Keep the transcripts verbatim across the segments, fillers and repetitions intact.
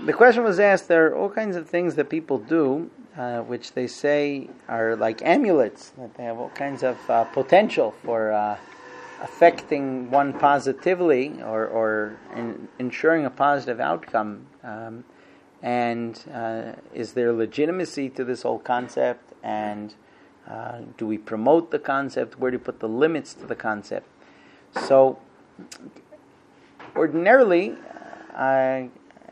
the question was asked, there are all kinds of things that people do, uh, which they say are like amulets, that they have all kinds of uh, potential for uh, affecting one positively or, or in, ensuring a positive outcome. Um, and uh, is there legitimacy to this whole concept? And uh, do we promote the concept? Where do we put the limits to the concept? So, ordinarily, I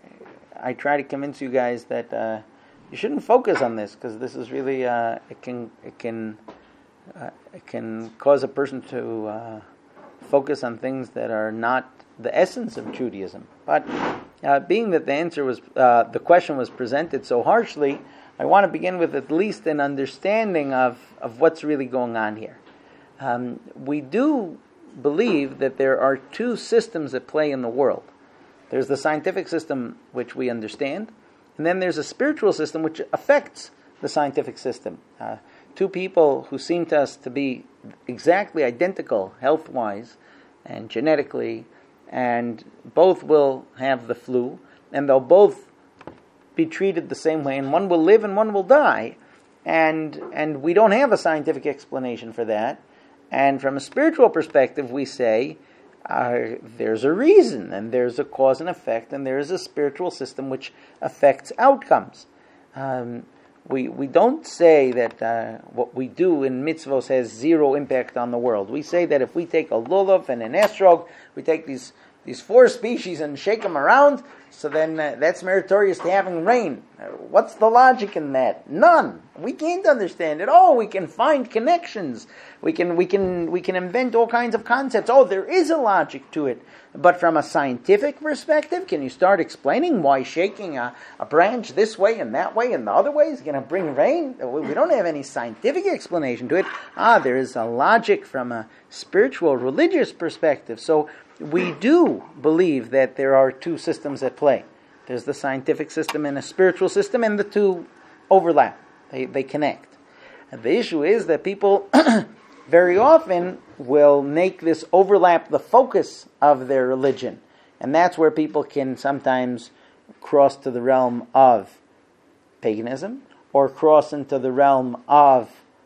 I try to convince you guys that uh, you shouldn't focus on this, because this is really uh, it can it can uh, it can cause a person to uh, focus on things that are not the essence of Judaism. But uh, being that the answer was uh, the question was presented so harshly, I want to begin with at least an understanding of of what's really going on here. Um, we do believe that there are two systems at play in the world. There's the scientific system, which we understand, and then there's a spiritual system which affects the scientific system. Uh, two people who seem to us to be exactly identical health-wise and genetically, and both will have the flu, and they'll both be treated the same way, and one will live and one will die, and and we don't have a scientific explanation for that. And from a spiritual perspective, we say uh, there's a reason, and there's a cause and effect, and there is a spiritual system which affects outcomes. Um, we we don't say that uh, what we do in mitzvos has zero impact on the world. We say that if we take a lulav and an estrog, we take these these four species and shake them around, so then uh, that's meritorious to having rain. Uh, what's the logic in that? None. We can't understand it. Oh, we can find connections. We can we can we can invent all kinds of concepts. Oh, there is a logic to it. But from a scientific perspective, can you start explaining why shaking a, a branch this way and that way and the other way is going to bring rain? We don't have any scientific explanation to it. Ah, there is a logic from a spiritual, religious perspective. So we do believe that there are two systems at play. There's the scientific system and a spiritual system, and the two overlap. They they connect. And the issue is that people very often will make this overlap the focus of their religion. And that's where people can sometimes cross to the realm of paganism, or cross into the realm of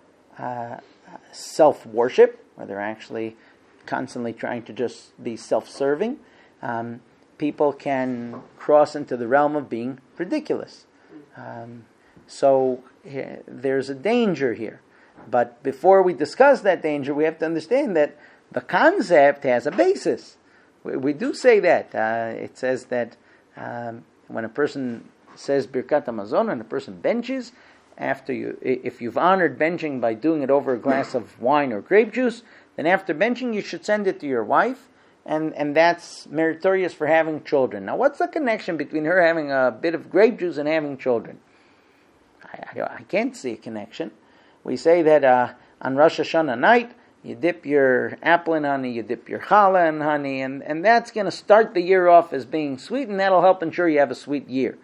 uh, self-worship, where they're actually constantly trying to just be self-serving. Um, people can cross into the realm of being ridiculous. Um, so uh, there's a danger here. But before we discuss that danger, we have to understand that the concept has a basis. We, we do say that. Uh, it says that um, when a person says Birkat Hamazon and a person benches, after you, if you've honored benching by doing it over a glass of wine or grape juice, then after benching you should send it to your wife, and, and that's meritorious for having children. Now, what's the connection between her having a bit of grape juice and having children? I, I, I can't see a connection. We say that uh, on Rosh Hashanah night, you dip your apple in honey, you dip your challah in honey, and, and that's going to start the year off as being sweet, and that'll help ensure you have a sweet year.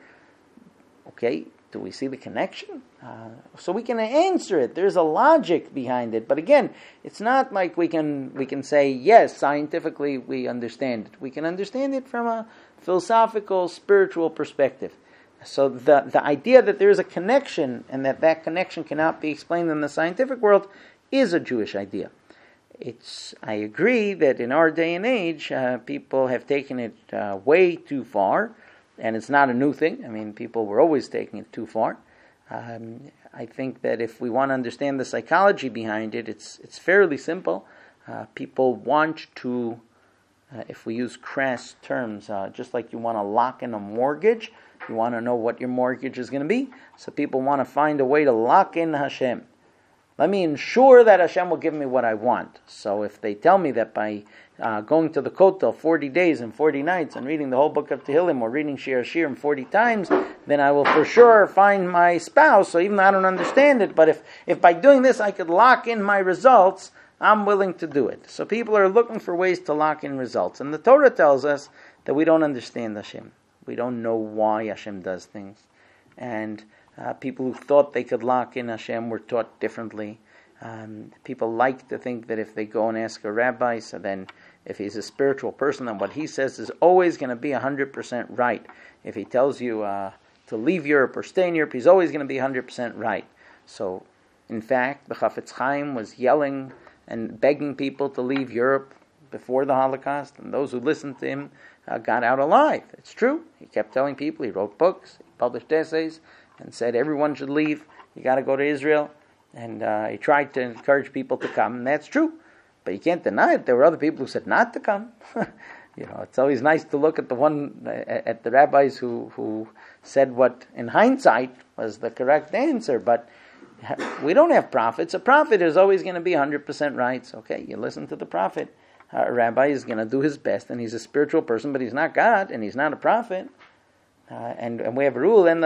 Okay, do we see the connection? Uh, so we can answer it. There's a logic behind it. But again, it's not like we can we can say, yes, scientifically we understand it. We can understand it from a philosophical, spiritual perspective. So the, the idea that there is a connection and that that connection cannot be explained in the scientific world is a Jewish idea. It's I agree that in our day and age, uh, people have taken it uh, way too far, and it's not a new thing. I mean, people were always taking it too far. Um, I think that if we want to understand the psychology behind it, it's it's fairly simple. Uh, people want to, uh, if we use crass terms, uh, just like you want to lock in a mortgage, you want to know what your mortgage is going to be. So people want to find a way to lock in Hashem. Let me ensure that Hashem will give me what I want. So if they tell me that by uh, going to the Kotel forty days and forty nights and reading the whole book of Tehillim or reading Shir Hashirim forty times, then I will for sure find my spouse. So even though I don't understand it, but if, if by doing this I could lock in my results, I'm willing to do it. So people are looking for ways to lock in results. And the Torah tells us that we don't understand Hashem. We don't know why Hashem does things. And uh, people who thought they could lock in Hashem were taught differently. Um, people like to think that if they go and ask a rabbi, so then if he's a spiritual person, then what he says is always going to be one hundred percent right. If he tells you uh, to leave Europe or stay in Europe, he's always going to be one hundred percent right. So, in fact, the Chafetz Chaim was yelling and begging people to leave Europe before the Holocaust, and those who listened to him uh, got out alive. It's true. He kept telling people, he wrote books, he published essays, and said everyone should leave, you got to go to Israel, and uh, he tried to encourage people to come, and that's true. But you can't deny it. There were other people who said not to come. You know, it's always nice to look at the one, at the rabbis who, who said what, in hindsight, was the correct answer, but we don't have prophets. A prophet is always going to be one hundred percent right. So, okay, you listen to the prophet. A rabbi is going to do his best, and he's a spiritual person, but he's not God, and he's not a prophet. Uh, and, and we have a rule in the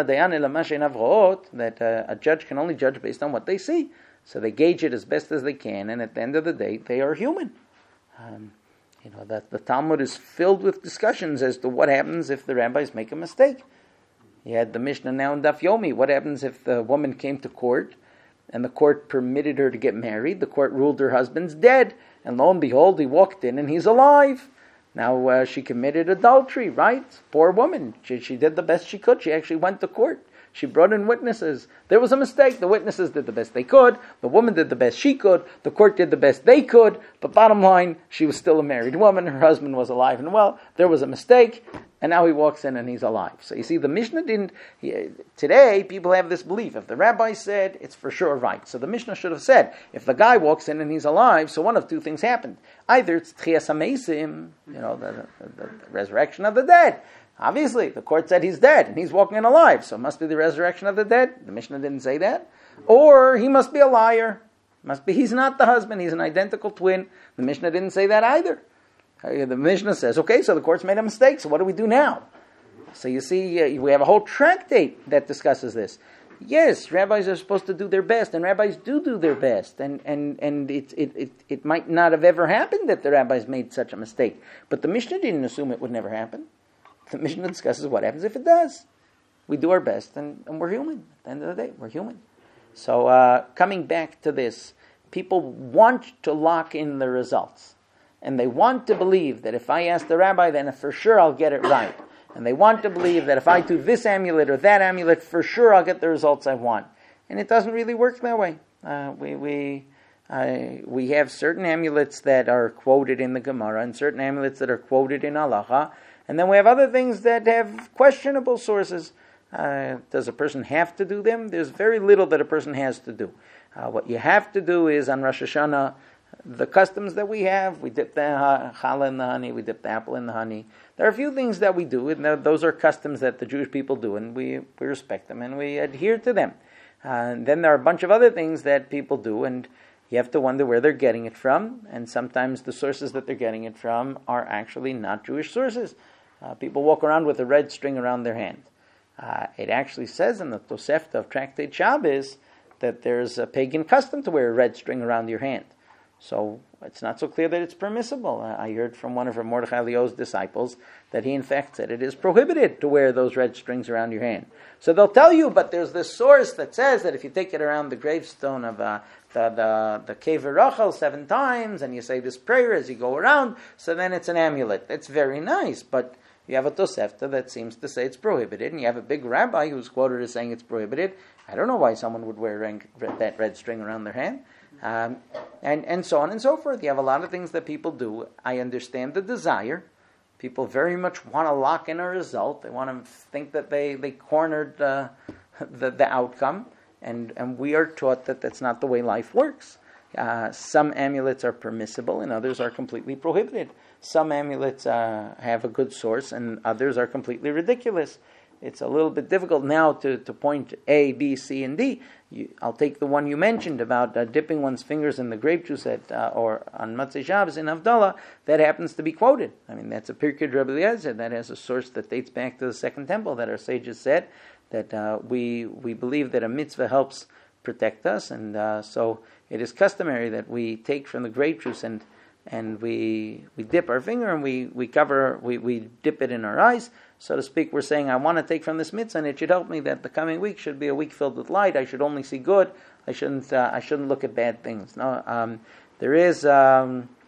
that uh, a judge can only judge based on what they see. So they gauge it as best as they can, and at the end of the day, they are human. Um, you know, that the Talmud is filled with discussions as to what happens if the rabbis make a mistake. You had the Mishnah now in Daf Yomi. What happens if the woman came to court, and the court permitted her to get married? The court ruled her husband's dead, and lo and behold, he walked in and he's alive. Now uh, she committed adultery, right? Poor woman. She, she did the best she could. She actually went to court. She brought in witnesses. There was a mistake. The witnesses did the best they could. The woman did the best she could. The court did the best they could. But bottom line, she was still a married woman. Her husband was alive and well. There was a mistake, and now he walks in and he's alive. So you see, the Mishnah didn't... He, today, people have this belief. If the rabbi said, it's for sure right. So the Mishnah should have said, if the guy walks in and he's alive, so one of two things happened. Either it's Tchias HaMeisim, you know, the, the, the resurrection of the dead. Obviously, the court said he's dead, and he's walking in alive, so it must be the resurrection of the dead. The Mishnah didn't say that. Or he must be a liar. Must be he's not the husband, he's an identical twin. The Mishnah didn't say that either. The Mishnah says, okay, so the court's made a mistake, so what do we do now? So you see, uh, we have a whole tractate that discusses this. Yes, rabbis are supposed to do their best, and rabbis do do their best, and and, and it, it, it, it might not have ever happened that the rabbis made such a mistake. But the Mishnah didn't assume it would never happen. The Mishnah discusses what happens if it does. We do our best, and, and we're human. At the end of the day, we're human. So uh, coming back to this, people want to lock in the results. And they want to believe that if I ask the rabbi, then for sure I'll get it right. And they want to believe that if I do this amulet or that amulet, for sure I'll get the results I want. And it doesn't really work that way. Uh, we we uh, we have certain amulets that are quoted in the Gemara and certain amulets that are quoted in Halacha. And then we have other things that have questionable sources. Uh, does a person have to do them? There's very little that a person has to do. Uh, what you have to do is on Rosh Hashanah, the customs that we have, we dip the challah in the honey, we dip the apple in the honey. There are a few things that we do, and those are customs that the Jewish people do, and we, we respect them, and we adhere to them. Uh, and then there are a bunch of other things that people do, and you have to wonder where they're getting it from, and sometimes the sources that they're getting it from are actually not Jewish sources. Uh, people walk around with a red string around their hand. Uh, it actually says in the Tosefta of Tractate Shabbos that there's a pagan custom to wear a red string around your hand. So it's not so clear that it's permissible. Uh, I heard from one of Mordechai Leo's disciples that he in fact said it is prohibited to wear those red strings around your hand. So they'll tell you, but there's this source that says that if you take it around the gravestone of uh, the, the, the cave of Rachel seven times and you say this prayer as you go around, so then it's an amulet. It's very nice, but you have a Tosefta that seems to say it's prohibited, and you have a big rabbi who's quoted as saying it's prohibited. I don't know why someone would wear red, that red string around their hand. Um, and, and so on and so forth. You have a lot of things that people do. I understand the desire. People very much want to lock in a result. They want to think that they, they cornered uh, the, the outcome. And, and we are taught that that's not the way life works. Uh, some amulets are permissible and others are completely prohibited. Some amulets uh, have a good source and others are completely ridiculous. It's a little bit difficult now to, to point A, B, C, and D. You, I'll take the one you mentioned about uh, dipping one's fingers in the grape juice at, uh, or on Motzei Shabbos in Havdalah. That happens to be quoted. I mean, that's a Pirkei Rebbe Eliezer. That has a source that dates back to the Second Temple that our sages said that uh, we we believe that a mitzvah helps protect us, and uh, so it is customary that we take from the grape juice and and we we dip our finger and we we cover we, we dip it in our eyes, so to speak. We're saying, I want to take from this mitzvah, and it should help me that the coming week should be a week filled with light. I should only see good. I shouldn't uh, I shouldn't look at bad things. No, um, there is. Um, is this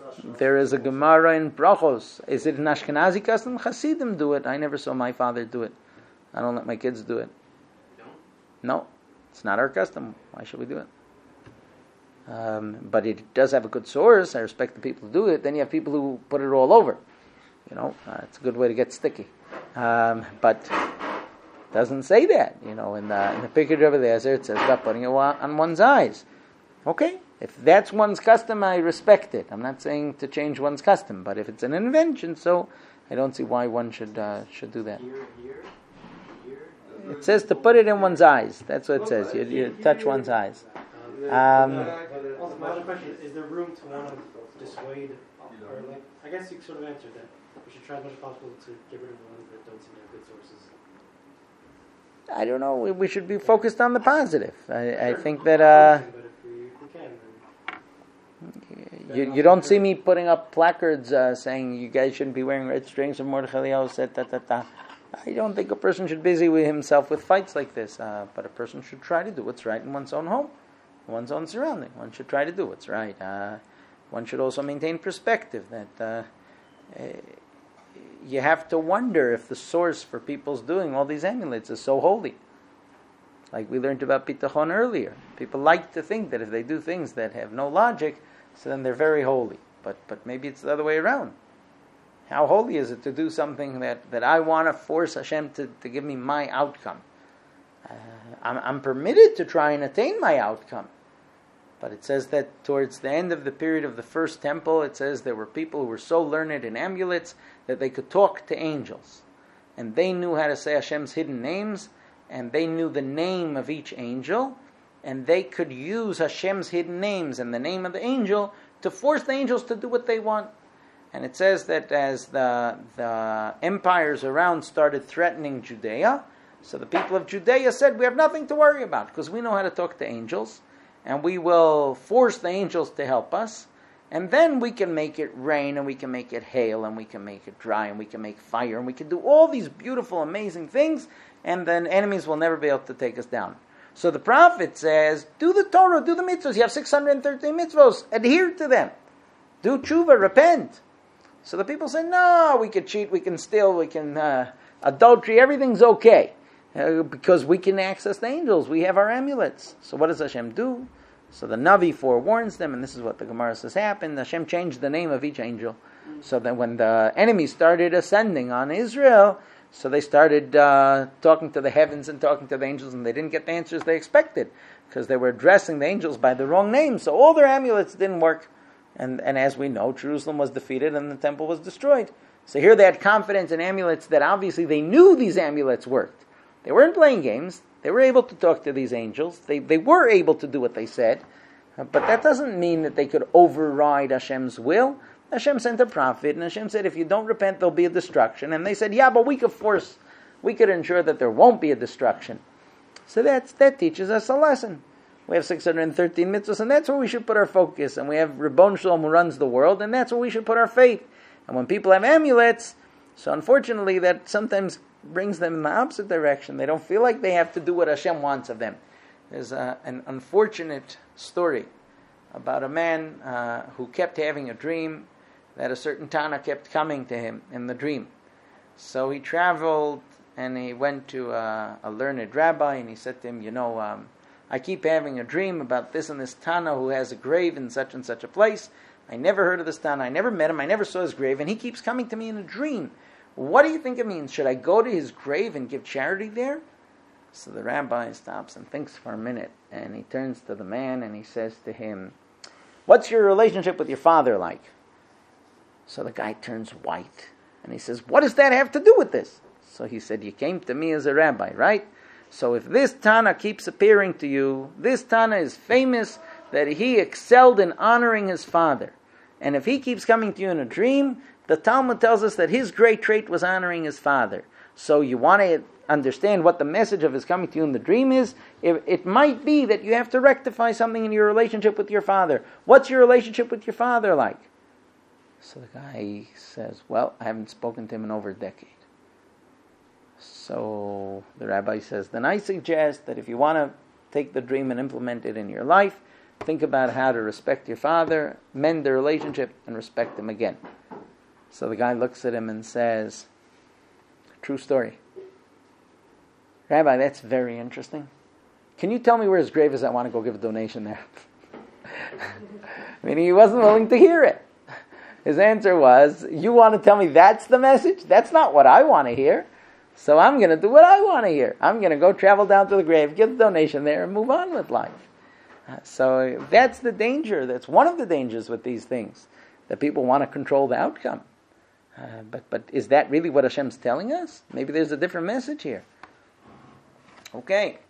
There is a Gemara in Brachos. Is it an Ashkenazi custom? Hasidim do it. I never saw my father do it. I don't let my kids do it. No, it's not our custom. Why should we do it? Um, but it does have a good source. I respect the people who do it. Then you have people who put it all over. You know, uh, it's a good way to get sticky. Um, but it doesn't say that. You know, in the in the picture over there, it says about putting it on one's eyes. Okay, if that's one's custom, I respect it. I'm not saying to change one's custom, but if it's an invention, so I don't see why one should uh, should do that. Here, here, here. It says to put it in one's eyes. That's what it says. You, you touch one's eyes. Um, Also, my other question is: is there room to want to dissuade, or like, I guess you sort of answered that we should try as much as possible to get rid of the ones that don't seem to have good sources. I don't know. We, we should be focused on the positive. I, I think that uh, But if we, if we can, then you you don't see me putting up placards uh, saying you guys shouldn't be wearing red strings. Or Mordechai Eliyahu said ta ta ta. I don't think a person should busy with himself with fights like this. Uh, but a person should try to do what's right in one's own home, one's own surrounding. One should try to do what's right. Uh, one should also maintain perspective that uh, uh, you have to wonder if the source for people's doing all these amulets is so holy. Like we learned about Bitachon earlier. People like to think that if they do things that have no logic, so then they're very holy. But but maybe it's the other way around. How holy is it to do something that, that I want to force Hashem to, to give me my outcome? Uh, I'm, I'm permitted to try and attain my outcome. But it says that towards the end of the period of the first temple, it says there were people who were so learned in amulets that they could talk to angels. And they knew how to say Hashem's hidden names, and they knew the name of each angel, and they could use Hashem's hidden names and the name of the angel to force the angels to do what they want. And it says that as the, the empires around started threatening Judea, so the people of Judea said, we have nothing to worry about, because we know how to talk to angels, and we will force the angels to help us, and then we can make it rain, and we can make it hail, and we can make it dry, and we can make fire, and we can do all these beautiful, amazing things, and then enemies will never be able to take us down. So the prophet says, do the Torah, do the mitzvahs. You have six hundred thirteen mitzvahs. Adhere to them. Do tshuva, repent. So the people say, no, we can cheat, we can steal, we can uh, adultery, everything's okay. Uh, because we can access the angels. We have our amulets. So what does Hashem do? So the Navi forewarns them, and this is what the Gemara says happened. Hashem changed the name of each angel. So that when the enemies started ascending on Israel, so they started uh, talking to the heavens and talking to the angels, and they didn't get the answers they expected, because they were addressing the angels by the wrong name. So all their amulets didn't work. And, and as we know, Jerusalem was defeated and the temple was destroyed. So here they had confidence in amulets that obviously they knew these amulets worked. They weren't playing games. They were able to talk to these angels. They they were able to do what they said. Uh, but that doesn't mean that they could override Hashem's will. Hashem sent a prophet, and Hashem said, if you don't repent, there'll be a destruction. And they said, yeah, but we could force, we could ensure that there won't be a destruction. So that's, that teaches us a lesson. We have six hundred thirteen mitzvahs, and that's where we should put our focus. And we have Ribbon Shalom who runs the world, and that's where we should put our faith. And when people have amulets, so unfortunately that sometimes brings them in the opposite direction. They don't feel like they have to do what Hashem wants of them. There's a, an unfortunate story about a man uh, who kept having a dream that a certain Tana kept coming to him in the dream. So he traveled and he went to a, a learned rabbi, and he said to him, you know, um, I keep having a dream about this and this Tana who has a grave in such and such a place. I never heard of this Tana. I never met him. I never saw his grave. And he keeps coming to me in a dream. What do you think it means? Should I go to his grave and give charity there? So the rabbi stops and thinks for a minute. And he turns to the man and he says to him, what's your relationship with your father like? So the guy turns white. And he says, what does that have to do with this? So he said, you came to me as a rabbi, right? So if this Tana keeps appearing to you, this Tana is famous that he excelled in honoring his father. And if he keeps coming to you in a dream, the Talmud tells us that his great trait was honoring his father. So you want to understand what the message of his coming to you in the dream is. It, it might be that you have to rectify something in your relationship with your father. What's your relationship with your father like? So the guy says, well, I haven't spoken to him in over a decade. So the rabbi says, then I suggest that if you want to take the dream and implement it in your life, think about how to respect your father, mend the relationship, and respect him again. So the guy looks at him and says, true story. Rabbi, that's very interesting. Can you tell me where his grave is? I want to go give a donation there. I mean, he wasn't willing to hear it. His answer was, you want to tell me that's the message? That's not what I want to hear. So I'm going to do what I want to hear. I'm going to go travel down to the grave, give the donation there, and move on with life. Uh, so that's the danger. That's one of the dangers with these things, that people want to control the outcome. Uh, but but is that really what Hashem's telling us? Maybe there's a different message here. Okay.